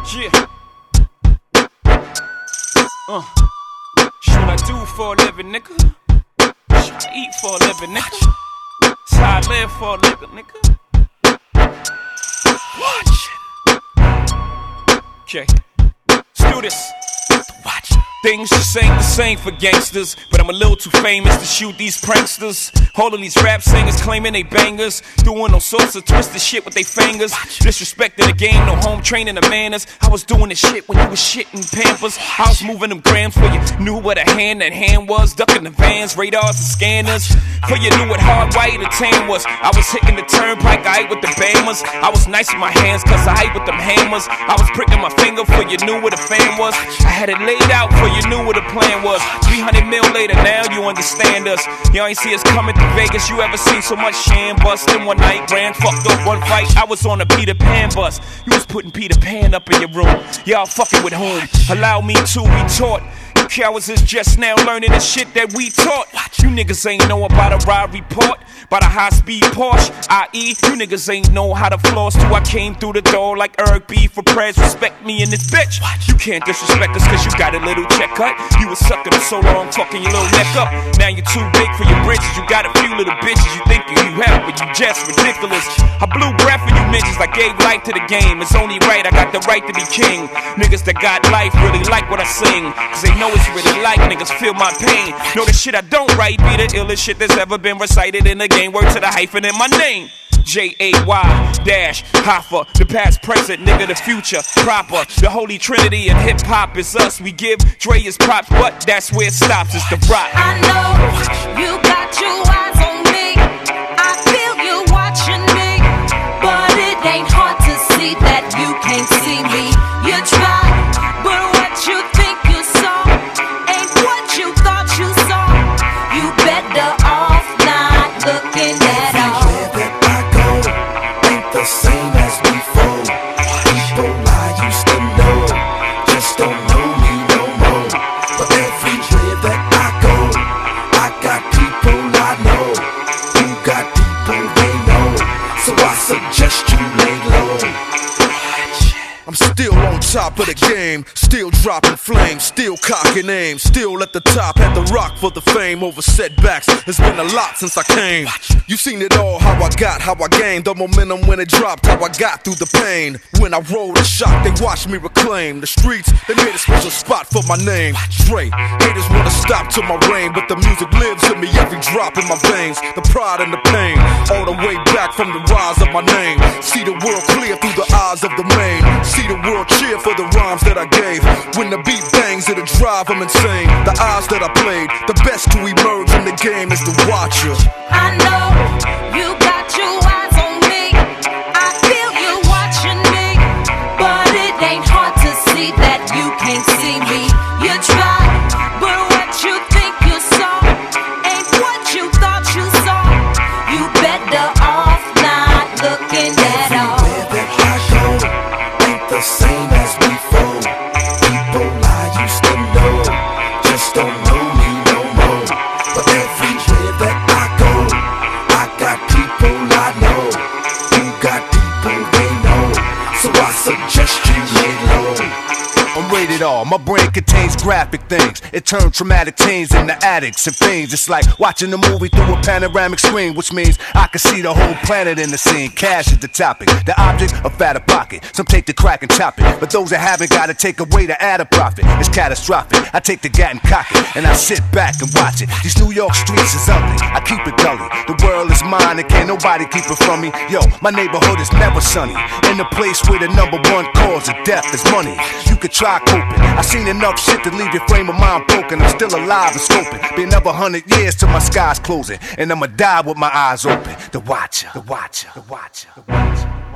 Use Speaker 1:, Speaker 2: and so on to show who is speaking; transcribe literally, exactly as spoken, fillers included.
Speaker 1: Yeah. Uh. Shit I do for a living, nigga. Shit I eat for a living, nigga. That's how I live for a living, nigga. Watch it. Okay. Let's do this. Watch it. Things just ain't the same for gangsters, but I'm a little too famous to shoot these pranksters. All of these rap singers claiming they bangers, doing all sorts of twisted shit with they fingers. Disrespecting the game, no home training the manners. I was doing this shit when you was shitting Pampers. I was moving them grams for you knew what a hand that hand was. Ducking the vans, radars and scanners. For you knew what hard white or tan was. I was hitting the turnpike, I ate with the bammers. I was nice with my hands, cause I ate with them hammers. I was pricking my finger for you knew what a fan was. I had it laid out for you knew what the plan was. three hundred mil later, now you understand us. Y'all ain't see us coming to Vegas. You ever seen so much sham bust in one night? Ran fucked up one fight. I was on a Peter Pan bus. You was putting Peter Pan up in your room. Y'all fucking with whom? Allow me to be taught. You cowards is just now learning the shit that we taught. You niggas ain't know about a ride report, about a high-speed Porsche, that is, you niggas ain't know how to floss till I came through the door like Eric B. for prayers. Respect me in this bitch. You can't disrespect us cause you got a little check cut. You was sucking for so long, fucking your little neck up. Now you're too big for your britches. You got a few little bitches you think you, you have, but you just ridiculous. I blew breath for you bitches. I gave life to the game. It's only right, I got the right to be king. Niggas that got life really like what I sing, cause they know it's really like niggas feel my pain. Know the shit I don't write be the illest shit that's ever been recited in the game. Word to the hyphen in my name. J A Y dash Hoffa, the past, present, nigga, the future, proper. The holy trinity and hip hop is us. We give Dre his props, but that's where it stops. It's the rock.
Speaker 2: I know you got your eyes on me. I feel you watching me, but it ain't hard to see that you can't see me. You try, but what you think you saw ain't what you thought you saw. You better off not looking at all.
Speaker 3: The same as before. People I used to know just don't know me no more. But everywhere that I go, I got people I know who got people they know. So I suggest you lay low. I'm still on top of the game, still dropping flames, still cocking aim, still at the top, had to rock for the fame over setbacks. It's been a lot since I came. You seen it all, how I got, how I gained the momentum when it dropped, how I got through the pain. When I rolled a shot, they watched me reclaim the streets. They made a special spot for my name. Dre, haters wanna stop to my reign, but the music lives in me, every drop in my veins. The pride and the pain, all the way back from the rise of my name. See the world clear through the eyes of the main. See the world cheer for the rhymes that I gave. When the beat bangs, it'll drive them insane. The odds that I played, the best to emerge in the game is the watcher.
Speaker 2: I know you got your eyes on me. I feel you watching me, but it ain't hard to see that you can't see me. You try, but what you think you saw ain't what you thought you saw. You better off not looking at all.
Speaker 3: The same as before. People I used to know just don't know me no more. But everywhere that I go, I got people I know who got people they know. So I suggest you lay low.
Speaker 4: I'm rated R, my brain contains graphic things. It turns traumatic teens into addicts and fiends. It's like watching a movie through a panoramic screen, which means I can see the whole planet in the scene. Cash is the topic, the object, a fatter pocket. Some take the crack and chop it, but those that haven't gotta take away to add a profit. It's catastrophic. I take the gat and cock it, and I sit back and watch it. These New York streets is ugly, I keep it gully. The world is mine and can't nobody keep it from me. Yo, my neighborhood is never sunny. In the place where the number one cause of death is money. You could try coping. I seen enough shit to leave your frame of mind broken. I'm still alive and scoping. Been another hundred years till my sky's closing, and I'ma die with my eyes open. The watcher, the watcher, the watcher, the watcher.